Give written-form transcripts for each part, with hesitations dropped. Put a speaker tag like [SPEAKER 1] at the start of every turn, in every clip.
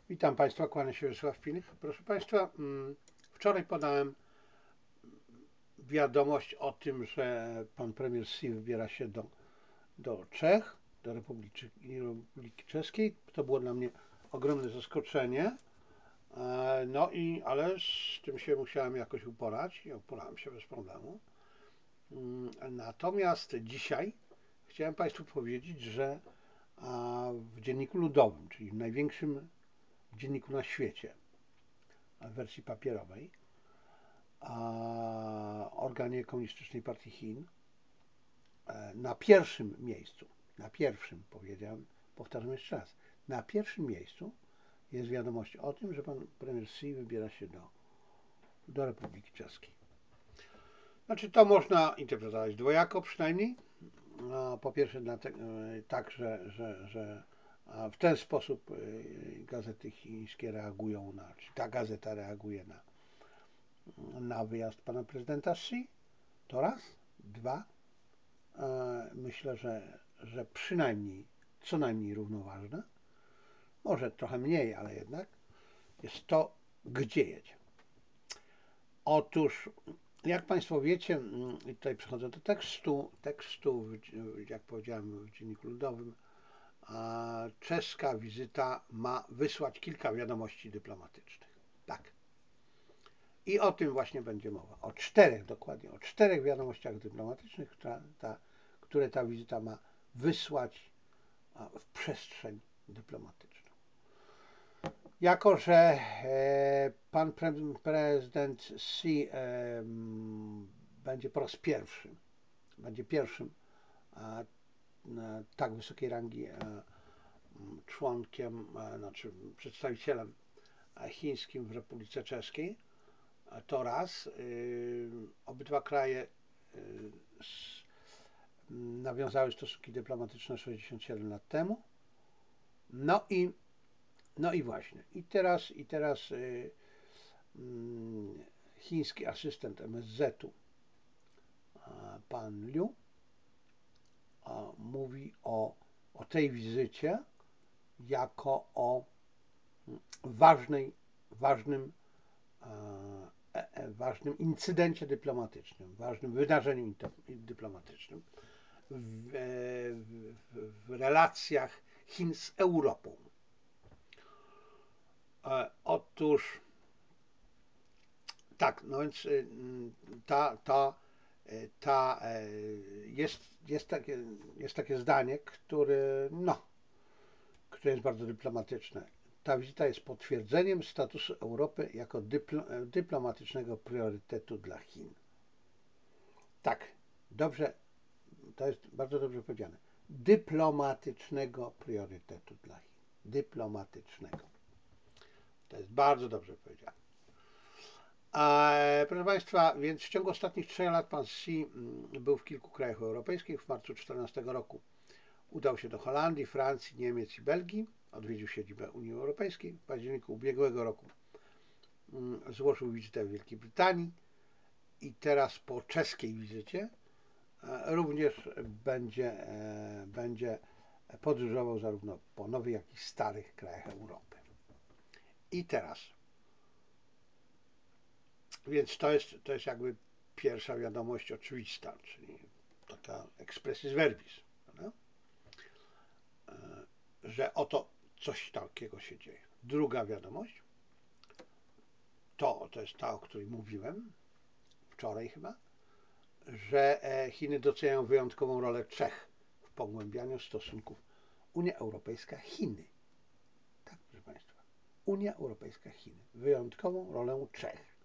[SPEAKER 1] Witam Państwa, kłania się Wiesław Filip. Proszę Państwa, wczoraj podałem wiadomość o tym, że pan premier Xi wybiera się do Czech, do Republiki Czeskiej. To było dla mnie ogromne zaskoczenie. Ale z tym się musiałem jakoś uporać i uporałem się bez problemu. Natomiast dzisiaj chciałem Państwu powiedzieć, że w Dzienniku Ludowym, czyli w największym dzienniku na świecie, w wersji papierowej, organie Komunistycznej Partii Chin, na pierwszym miejscu, powiedziałem, powtarzam jeszcze raz, na pierwszym miejscu jest wiadomość o tym, że pan premier Xi wybiera się do Republiki Czeskiej. Znaczy, to można interpretować dwojako przynajmniej. Po pierwsze tak, że w ten sposób gazety chińskie reagują czy ta gazeta reaguje na wyjazd pana prezydenta Xi, to raz. Dwa, myślę, że przynajmniej, co najmniej równoważne, może trochę mniej, ale jednak, jest to, gdzie jedzie. Otóż, jak Państwo wiecie, i tutaj przechodzę do tekstu, jak powiedziałem, w Dzienniku Ludowym, czeska wizyta ma wysłać kilka wiadomości dyplomatycznych. Tak. I o tym właśnie będzie mowa. Dokładnie o czterech wiadomościach dyplomatycznych, które ta wizyta ma wysłać w przestrzeń dyplomatyczną. Jako że pan prezydent Xi będzie po raz pierwszy, będzie pierwszym tak wysokiej rangi członkiem, znaczy przedstawicielem chińskim w Republice Czeskiej, to raz. Obydwa kraje nawiązały stosunki dyplomatyczne 67 lat temu. No i właśnie. I teraz chiński asystent MSZ-u, pan Liu, mówi o tej wizycie jako o ważnym incydencie dyplomatycznym, ważnym wydarzeniu dyplomatycznym w relacjach Chin z Europą. Otóż tak, no więc jest takie zdanie, które jest bardzo dyplomatyczne. Ta wizyta jest potwierdzeniem statusu Europy jako dyplomatycznego priorytetu dla Chin. Tak, dobrze, to jest bardzo dobrze powiedziane. Dyplomatycznego priorytetu dla Chin. Dyplomatycznego. To jest bardzo dobrze powiedziane. Proszę Państwa, więc w ciągu ostatnich 3 lat pan Xi był w kilku krajach europejskich. W marcu 2014 roku udał się do Holandii, Francji, Niemiec i Belgii. Odwiedził siedzibę Unii Europejskiej. W październiku ubiegłego roku złożył wizytę w Wielkiej Brytanii i teraz po czeskiej wizycie również będzie podróżował zarówno po nowych, jak i starych krajach Europy. I teraz, więc to jest jakby pierwsza wiadomość oczywista, czyli taka expressis verbis, prawda? Że oto coś takiego się dzieje. Druga wiadomość to jest ta, o której mówiłem wczoraj chyba, że Chiny doceniają wyjątkową rolę Czech w pogłębianiu stosunków Unia Europejska-Chiny. Tak, proszę Państwa. Unia Europejska-Chiny. Wyjątkową rolę Czech.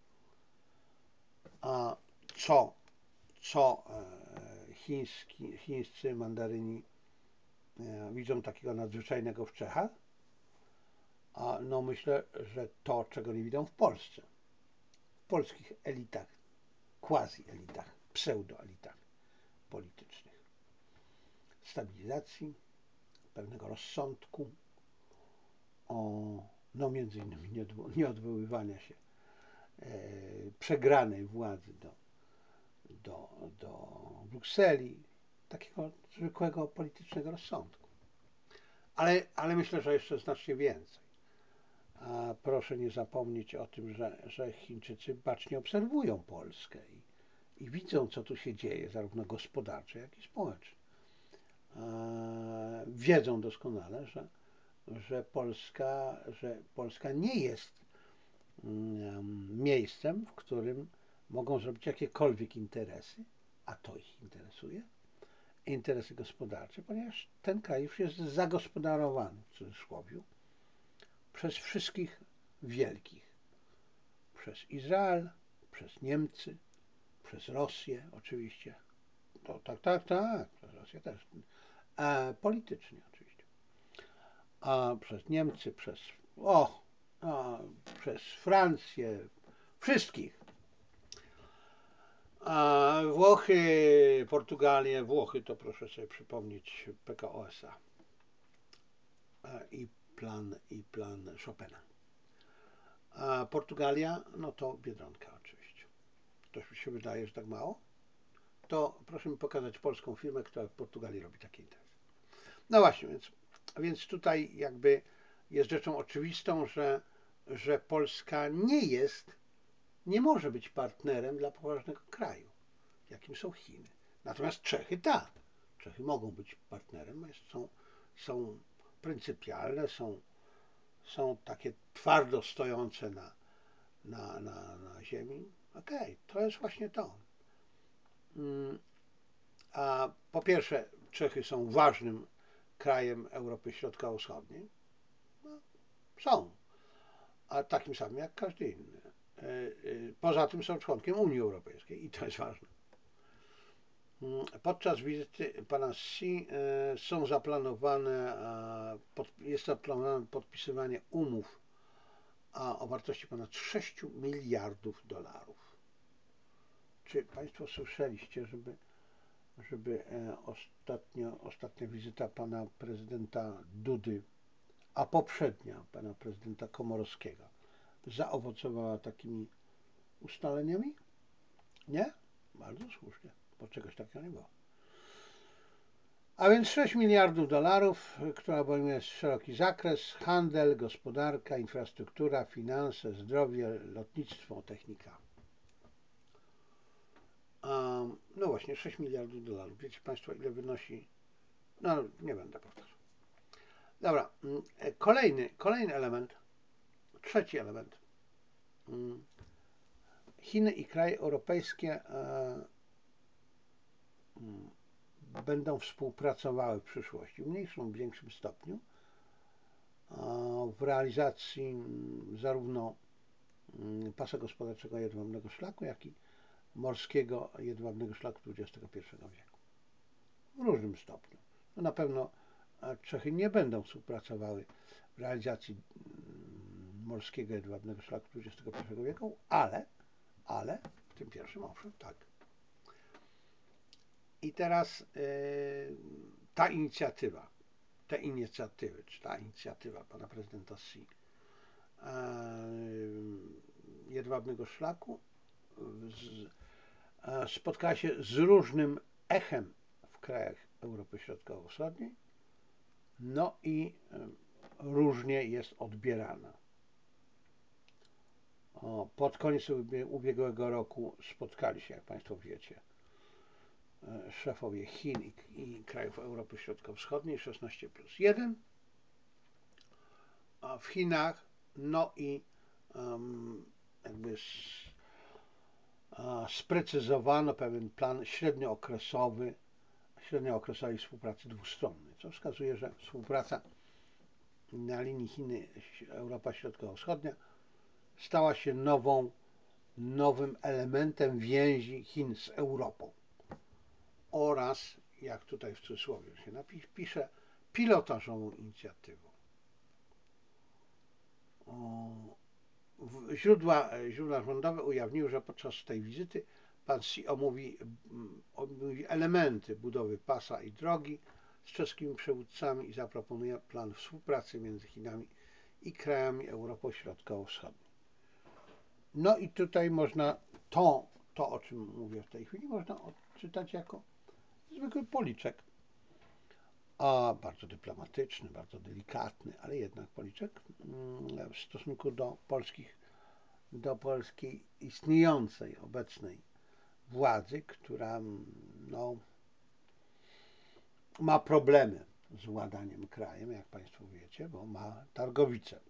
[SPEAKER 1] A co chińscy mandaryni widzą takiego nadzwyczajnego w Czechach? No myślę, że to, czego nie widzą w Polsce. W polskich elitach, quasi-elitach, pseudo-elitach politycznych. Stabilizacji, pewnego rozsądku, między innymi nieodwoływania się przegranej władzy do Brukseli, takiego zwykłego politycznego rozsądku. Ale myślę, że jeszcze znacznie więcej. A proszę nie zapomnieć o tym, że Chińczycy bacznie obserwują Polskę i widzą, co tu się dzieje, zarówno gospodarczo, jak i społecznie. Wiedzą doskonale, że Polska nie jest miejscem, w którym mogą zrobić jakiekolwiek interesy, a to ich interesuje, interesy gospodarcze, ponieważ ten kraj już jest zagospodarowany, w cudzysłowie, przez wszystkich wielkich. Przez Izrael, przez Niemcy, przez Rosję oczywiście. To, tak, przez Rosję też. Politycznie oczywiście. A przez Niemcy, przez Francję, wszystkich. A Włochy, Portugalię, Włochy to proszę sobie przypomnieć PKO SA i plan Chopina. A Portugalia, no to Biedronka oczywiście. To się wydaje, że tak mało? To proszę mi pokazać polską firmę, która w Portugalii robi takie interesy. No właśnie, więc tutaj jakby jest rzeczą oczywistą, że Polska nie może być partnerem dla poważnego kraju, jakim są Chiny. Natomiast Czechy tak. Czechy mogą być partnerem, są pryncypialne, są takie twardo stojące na ziemi. Okej, to jest właśnie to. A po pierwsze, Czechy są ważnym krajem Europy Środkowo-Wschodniej. No, są, a takim samym jak każdy inny. Poza tym są członkiem Unii Europejskiej i to jest ważne. Podczas wizyty pana Xi jest zaplanowane podpisywanie umów o wartości ponad 6 miliardów dolarów. Czy Państwo słyszeliście, żeby ostatnia wizyta pana prezydenta Dudy, a poprzednia pana prezydenta Komorowskiego zaowocowała takimi ustaleniami? Nie? Bardzo słusznie, bo czegoś takiego nie było. A więc 6 miliardów dolarów, która obejmuje szeroki zakres: handel, gospodarka, infrastruktura, finanse, zdrowie, lotnictwo, technika. No właśnie, 6 miliardów dolarów. Wiecie Państwo, ile wynosi? No, nie będę powtarzał. Dobra, kolejny element, trzeci element. Chiny i kraje europejskie będą współpracowały w przyszłości w mniejszym lub większym stopniu w realizacji zarówno pasa gospodarczego jedwabnego szlaku, jak i morskiego jedwabnego szlaku XXI wieku. W różnym stopniu. No na pewno Czechy nie będą współpracowały w realizacji morskiego jedwabnego szlaku XXI wieku, ale w tym pierwszym owszem, tak. I teraz ta inicjatywa pana prezydenta Xi jedwabnego szlaku spotkała się z różnym echem w krajach Europy Środkowo-Wschodniej, no i różnie jest odbierana. Pod koniec ubiegłego roku spotkali się, jak Państwo wiecie, szefowie Chin i krajów Europy Środkowo-Wschodniej 16+1, a w Chinach, no i jakby sprecyzowano pewien plan średniookresowej współpracy dwustronnej, co wskazuje, że współpraca na linii Chiny-Europa Środkowo-Wschodnia stała się nowym elementem więzi Chin z Europą oraz, jak tutaj w cudzysłowie się pisze, pilotażową inicjatywą. Źródła rządowe ujawniły, że podczas tej wizyty pan Xi omówi elementy budowy pasa i drogi z czeskimi przywódcami i zaproponuje plan współpracy między Chinami i krajami Europy Środkowo-Wschodniej. No i tutaj można to, o czym mówię w tej chwili, można odczytać jako zwykły policzek. a bardzo dyplomatyczny, bardzo delikatny, ale jednak policzek w stosunku do polskiej istniejącej, obecnej władzy, która no, ma problemy z władaniem krajem, jak Państwo wiecie, bo ma targowicę.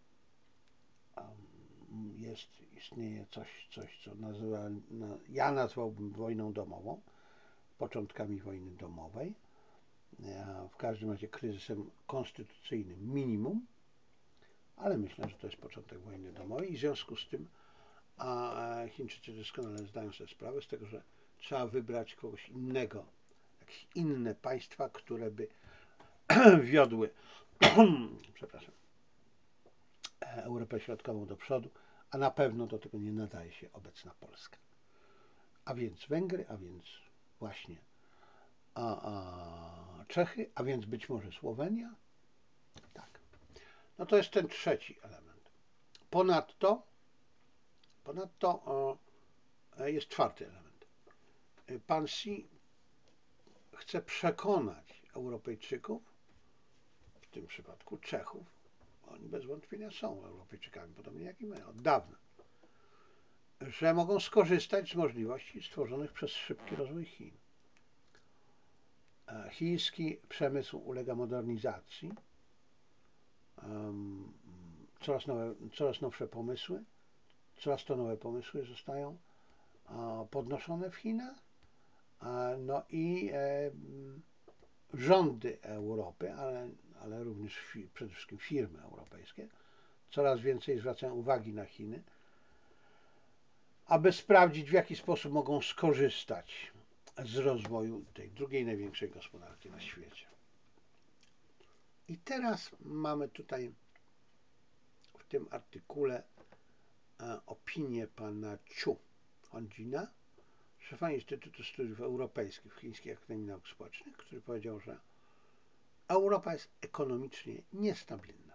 [SPEAKER 1] Istnieje coś co ja nazwałbym wojną domową, początkami wojny domowej, w każdym razie kryzysem konstytucyjnym minimum, ale myślę, że to jest początek wojny domowej i w związku z tym Chińczycy doskonale zdają sobie sprawę z tego, że trzeba wybrać kogoś innego, jakieś inne państwa, które by wiodły przepraszam, Europę Środkową do przodu, a na pewno do tego nie nadaje się obecna Polska. A więc Węgry, a więc właśnie Czechy, a więc być może Słowenia. Tak. No to jest ten trzeci element. Ponadto jest czwarty element. Pan Xi chce przekonać Europejczyków, w tym przypadku Czechów, oni bez wątpienia są Europejczykami, podobnie jak i my, od dawna, że mogą skorzystać z możliwości stworzonych przez szybki rozwój Chin. Chiński przemysł ulega modernizacji, coraz nowsze pomysły, coraz to nowe pomysły zostają podnoszone w Chinach, no i rządy Europy, ale również przede wszystkim firmy europejskie, coraz więcej zwracają uwagi na Chiny, aby sprawdzić, w jaki sposób mogą skorzystać z rozwoju tej drugiej największej gospodarki na świecie. I teraz mamy tutaj w tym artykule opinię pana Chu Hongjina, szefa Instytutu Studiów Europejskich w Chińskiej Akademii Nauk Społecznych, który powiedział, że Europa jest ekonomicznie niestabilna.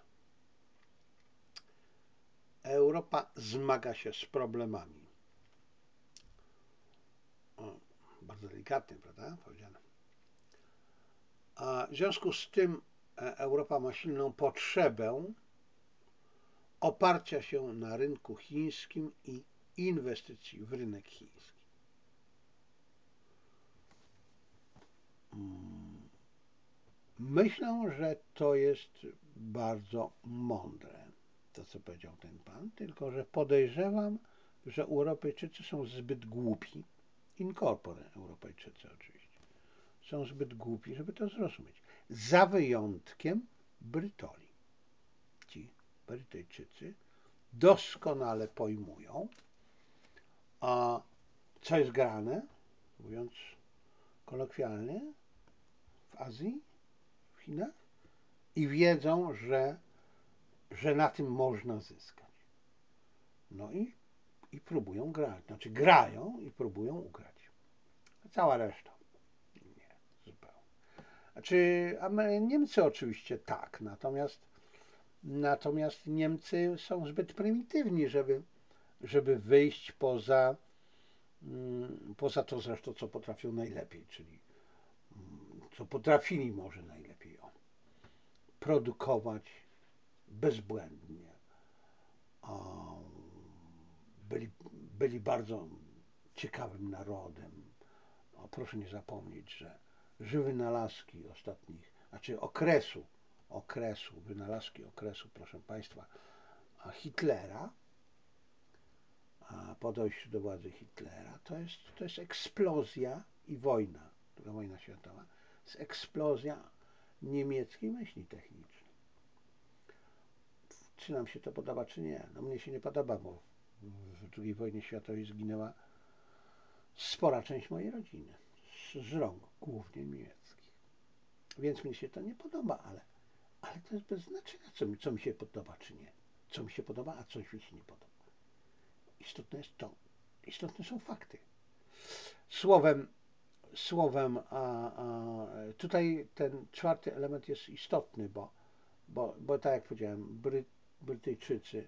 [SPEAKER 1] Europa zmaga się z problemami. Bardzo delikatnie, prawda? Powiedziane. A w związku z tym Europa ma silną potrzebę oparcia się na rynku chińskim i inwestycji w rynek chiński. Myślę, że to jest bardzo mądre, to co powiedział ten pan, tylko że podejrzewam, że Europejczycy są zbyt głupi, in corpore Europejczycy oczywiście, są zbyt głupi, żeby to zrozumieć. Za wyjątkiem Brytoli. Ci Brytyjczycy doskonale pojmują, co jest grane, mówiąc kolokwialnie, w Azji, w Chinach i wiedzą, że na tym można zyskać. No i próbują grać, znaczy grają i próbują ugrać. A cała reszta nie, zupełnie. Znaczy, Niemcy oczywiście tak, natomiast Niemcy są zbyt prymitywni, żeby wyjść poza to zresztą, co potrafią najlepiej, czyli co potrafili może najlepiej produkować bezbłędnie. Byli bardzo ciekawym narodem. Proszę nie zapomnieć, że wynalazki ostatnich, znaczy wynalazki okresu, proszę Państwa, Hitlera, po dojściu do władzy Hitlera, to jest eksplozja i wojna, II wojna światowa, jest eksplozja niemieckiej myśli technicznej. Czy nam się to podoba, czy nie? No mnie się nie podoba, bo w II wojnie światowej zginęła spora część mojej rodziny z rąk, głównie niemieckich. Więc mi się to nie podoba, ale to jest bez znaczenia, co mi się podoba, czy nie. Co mi się podoba, a coś mi się nie podoba. Istotne jest to. Istotne są fakty. Słowem tutaj ten czwarty element jest istotny, bo tak jak powiedziałem, Brytyjczycy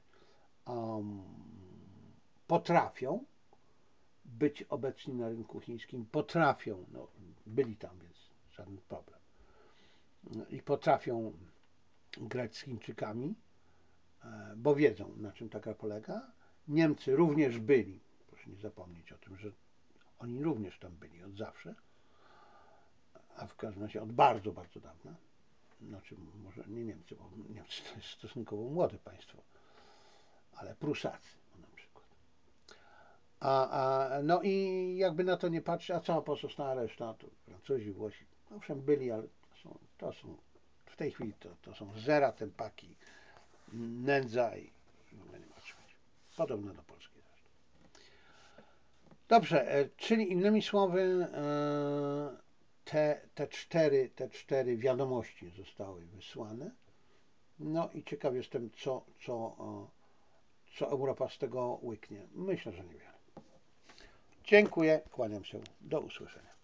[SPEAKER 1] potrafią być obecni na rynku chińskim, potrafią, no, byli tam, więc żaden problem. i potrafią grać z Chińczykami, bo wiedzą, na czym ta gra polega. Niemcy również byli, proszę nie zapomnieć o tym, że oni również tam byli od zawsze, a w każdym razie od bardzo, bardzo dawna. Znaczy, może nie Niemcy, bo Niemcy to jest stosunkowo młode państwo, ale Prusacy na przykład. No i jakby na to nie patrzeć, a cała pozostała reszta, to Francuzi, Włosi, owszem byli, ale to są w tej chwili to są zera, tempaki, nędza i w ogóle nie ma czym. Podobno do Polski zresztą. Dobrze, czyli innymi słowy te cztery wiadomości zostały wysłane. No i ciekaw jestem, co Europa z tego łyknie. Myślę, że niewiele. Dziękuję, kłaniam się. Do usłyszenia.